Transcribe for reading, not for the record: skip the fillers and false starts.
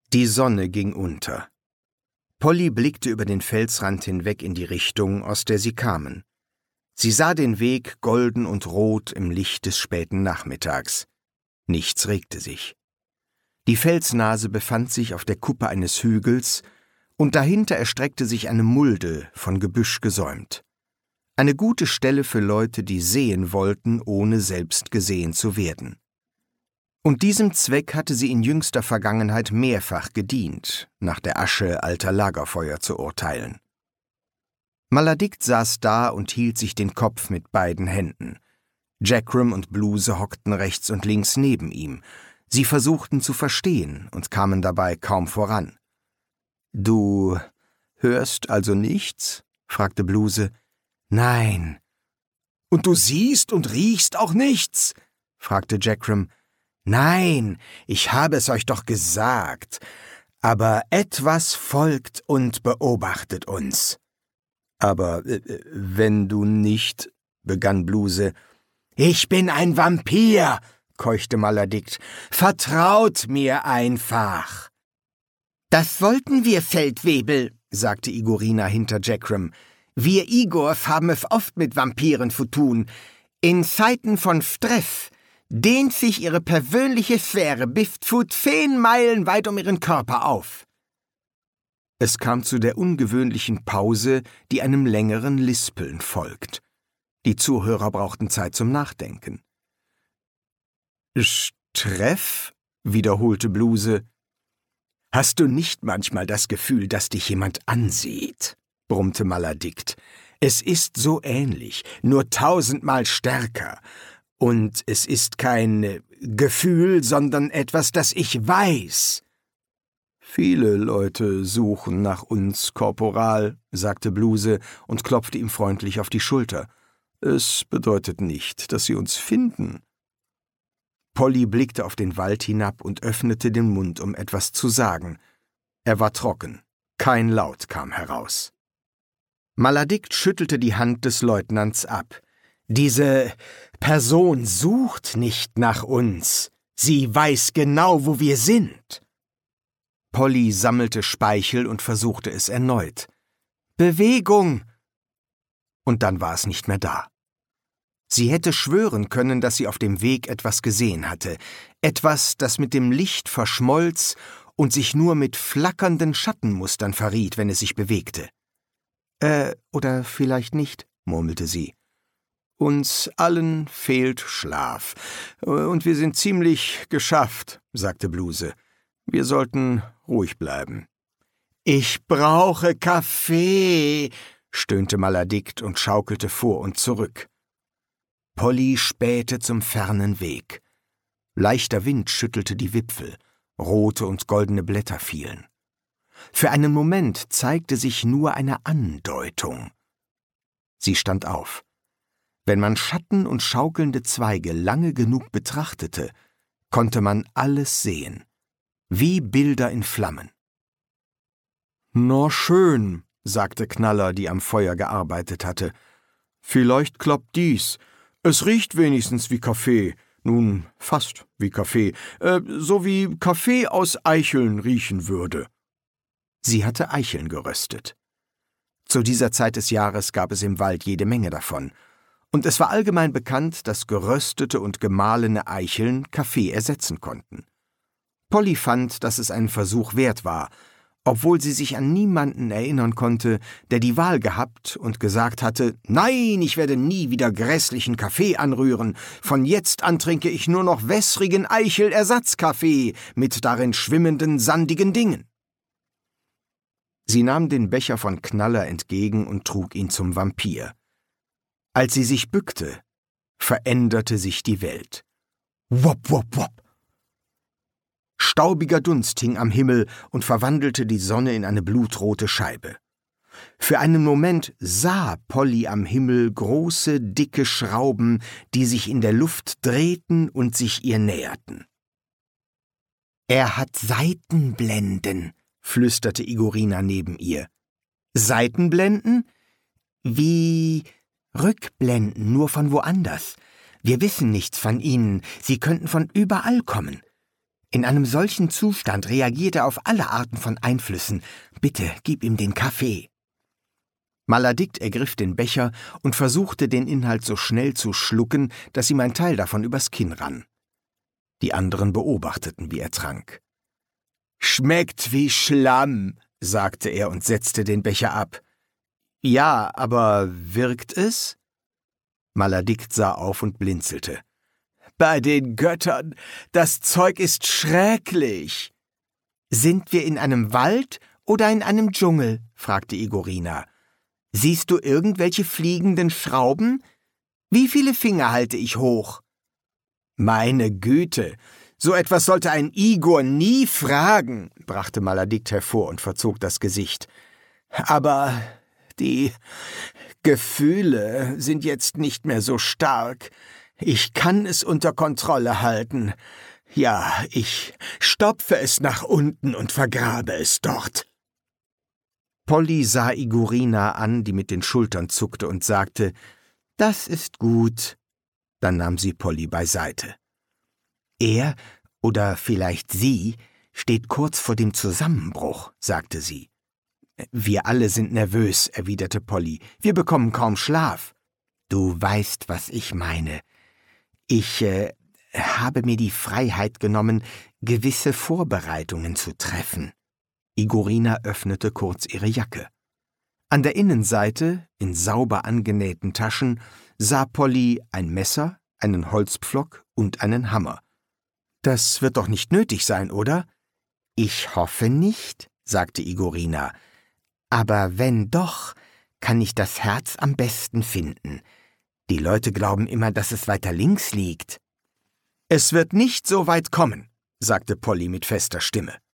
Die Sonne ging unter. Polly blickte über den Felsrand hinweg in die Richtung, aus der sie kamen. Sie sah den Weg golden und rot im Licht des späten Nachmittags. Nichts regte sich. Die Felsnase befand sich auf der Kuppe eines Hügels, und dahinter erstreckte sich eine Mulde, von Gebüsch gesäumt. Eine gute Stelle für Leute, die sehen wollten, ohne selbst gesehen zu werden. Und diesem Zweck hatte sie in jüngster Vergangenheit mehrfach gedient, nach der Asche alter Lagerfeuer zu urteilen. Maledikt saß da und hielt sich den Kopf mit beiden Händen. Jackram und Bluse hockten rechts und links neben ihm. Sie versuchten zu verstehen und kamen dabei kaum voran. »Du hörst also nichts?« fragte Bluse. »Nein.« »Und du siehst und riechst auch nichts?« fragte Jackram. »Nein, ich habe es euch doch gesagt, aber etwas folgt und beobachtet uns.« »Aber wenn du nicht«, begann Bluse. »Ich bin ein Vampir«, keuchte Maledikt. »Vertraut mir einfach.« »Das wollten wir, Feldwebel«, sagte Igorina hinter Jackram. »Wir Igors haben es oft mit Vampiren zu tun. In Zeiten von Stress dehnt sich ihre persönliche Sphäre bis zu 10 Meilen weit um ihren Körper auf.« Es kam zu der ungewöhnlichen Pause, die einem längeren Lispeln folgt. Die Zuhörer brauchten Zeit zum Nachdenken. »Streff?« wiederholte Bluse. »Hast du nicht manchmal das Gefühl, dass dich jemand ansieht?« brummte Maledikt. »Es ist so ähnlich, nur 1000-mal stärker. Und es ist kein Gefühl, sondern etwas, das ich weiß.« »Viele Leute suchen nach uns, Korporal«, sagte Bluse und klopfte ihm freundlich auf die Schulter. »Es bedeutet nicht, dass sie uns finden.« Polly blickte auf den Wald hinab und öffnete den Mund, um etwas zu sagen. Er war trocken. Kein Laut kam heraus. Maledikt schüttelte die Hand des Leutnants ab. »Diese Person sucht nicht nach uns. Sie weiß genau, wo wir sind.« Polly sammelte Speichel und versuchte es erneut. »Bewegung!« Und dann war es nicht mehr da. Sie hätte schwören können, dass sie auf dem Weg etwas gesehen hatte. Etwas, das mit dem Licht verschmolz und sich nur mit flackernden Schattenmustern verriet, wenn es sich bewegte. Oder vielleicht nicht«, murmelte sie. »Uns allen fehlt Schlaf. Und wir sind ziemlich geschafft«, sagte Bluse. »Wir sollten ruhig bleiben.« »Ich brauche Kaffee«, stöhnte Maledikt und schaukelte vor und zurück. Polly spähte zum fernen Weg. Leichter Wind schüttelte die Wipfel, rote und goldene Blätter fielen. Für einen Moment zeigte sich nur eine Andeutung. Sie stand auf. Wenn man Schatten und schaukelnde Zweige lange genug betrachtete, konnte man alles sehen, wie Bilder in Flammen. »Na schön«, sagte Knaller, die am Feuer gearbeitet hatte. »Vielleicht klappt dies. Es riecht wenigstens wie Kaffee. Nun, fast wie Kaffee. So wie Kaffee aus Eicheln riechen würde.« Sie hatte Eicheln geröstet. Zu dieser Zeit des Jahres gab es im Wald jede Menge davon. Und es war allgemein bekannt, dass geröstete und gemahlene Eicheln Kaffee ersetzen konnten. Polly fand, dass es einen Versuch wert war, obwohl sie sich an niemanden erinnern konnte, der die Wahl gehabt und gesagt hatte, »Nein, ich werde nie wieder grässlichen Kaffee anrühren. Von jetzt an trinke ich nur noch wässrigen Eichelersatzkaffee mit darin schwimmenden, sandigen Dingen.« Sie nahm den Becher von Knaller entgegen und trug ihn zum Vampir. Als sie sich bückte, veränderte sich die Welt. Wop, wop, wop. Staubiger Dunst hing am Himmel und verwandelte die Sonne in eine blutrote Scheibe. Für einen Moment sah Polly am Himmel große, dicke Schrauben, die sich in der Luft drehten und sich ihr näherten. »Er hat Seitenblenden«, flüsterte Igorina neben ihr. »Seitenblenden? Wie Rückblenden, nur von woanders. Wir wissen nichts von ihnen, sie könnten von überall kommen. In einem solchen Zustand reagiert er auf alle Arten von Einflüssen. Bitte, gib ihm den Kaffee. Maledikt ergriff den Becher und versuchte, den Inhalt so schnell zu schlucken, dass ihm ein Teil davon übers Kinn rann. Die anderen beobachteten, wie er trank. »Schmeckt wie Schlamm«, sagte er und setzte den Becher ab. »Ja, aber wirkt es?« Maledikt sah auf und blinzelte. »Bei den Göttern, das Zeug ist schrecklich!« »Sind wir in einem Wald oder in einem Dschungel?« fragte Igorina. »Siehst du irgendwelche fliegenden Schrauben? Wie viele Finger halte ich hoch?« »Meine Güte, so etwas sollte ein Igor nie fragen«, brachte Maledikt hervor und verzog das Gesicht. »Aber die Gefühle sind jetzt nicht mehr so stark. Ich kann es unter Kontrolle halten. Ja, ich stopfe es nach unten und vergrabe es dort.« Polly sah Igorina an, die mit den Schultern zuckte und sagte, »Das ist gut.« Dann nahm sie Polly beiseite. »Er, oder vielleicht sie, steht kurz vor dem Zusammenbruch«, sagte sie. »Wir alle sind nervös«, erwiderte Polly. »Wir bekommen kaum Schlaf.« »Du weißt, was ich meine. Ich habe mir die Freiheit genommen, gewisse Vorbereitungen zu treffen.« Igorina öffnete kurz ihre Jacke. An der Innenseite, in sauber angenähten Taschen, sah Polly ein Messer, einen Holzpflock und einen Hammer. »Das wird doch nicht nötig sein, oder?« »Ich hoffe nicht«, sagte Igorina. »Aber wenn doch, kann ich das Herz am besten finden. Die Leute glauben immer, dass es weiter links liegt.« »Es wird nicht so weit kommen«, sagte Polly mit fester Stimme.